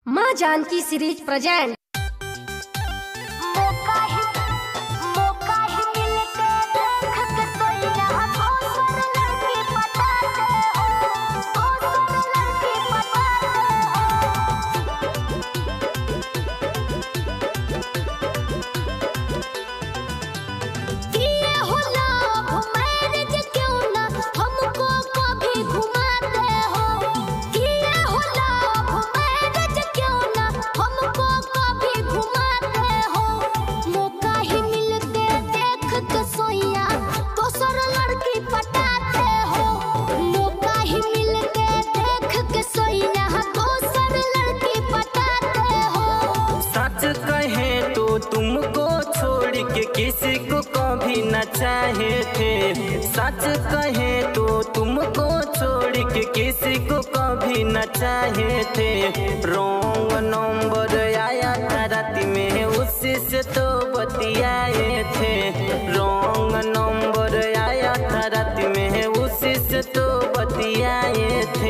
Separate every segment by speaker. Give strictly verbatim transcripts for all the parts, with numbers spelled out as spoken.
Speaker 1: माँ Janaki series present.
Speaker 2: तुमको छोड़ के किसी को कभी न चाहे थे। सच कहे तो तुमको छोड़ के किसी को कभी न चाहे थे। रॉन्ग नंबर आया था रात में उसी से तो बतियाए थे। रॉन्ग नंबर आया था रात में उसी से तो बतियाए थे।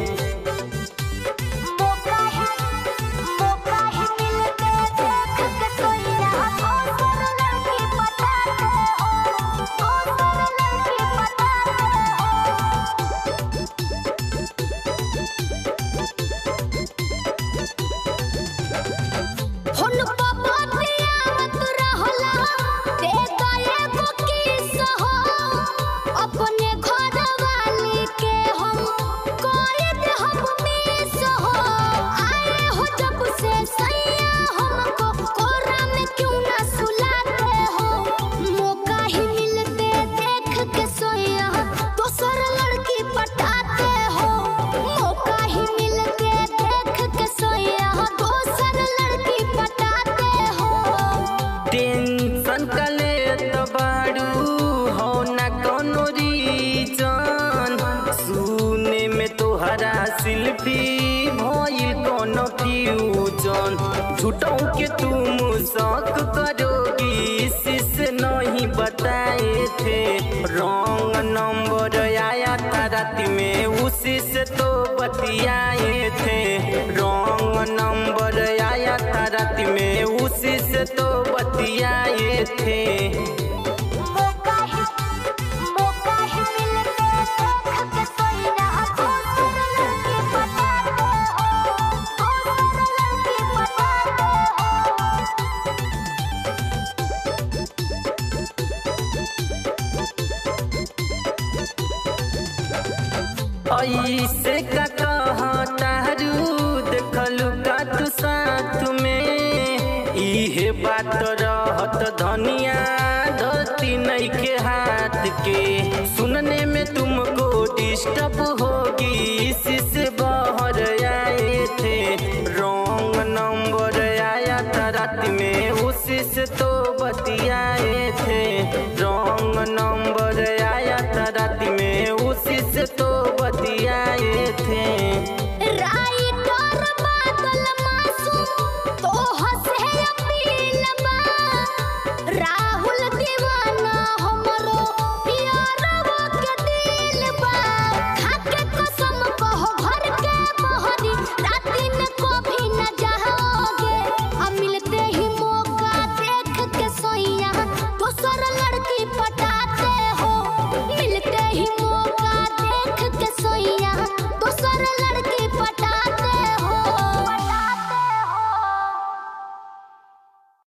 Speaker 2: टेंशन कले तो बाड़ू हो न कोनो रीजन। सुने में तोहरा सिल्फी भइल कोनो फ्यूजन। झूठों के तुम शक करोगी इसी से नहीं बताए थे। रॉन्ग नंबर आया था रात में उसी से तो बतियाए थे। रॉन्ग नंबर आया था रात में उसी से तो बतियाए थे। ऐसे का कहतारू देखलू का तू साथ में। इहे बात रहत धनिया धरती नहीं के हाथ के। सुनने में तुमको डिस्टर्ब होगी इसी से बाहर आए थे। रॉन्ग नंबर आया था रात में उसी से तो बतियाए थे। रॉन्ग नंबर आया था रात में उसी से तो बतियाए थे।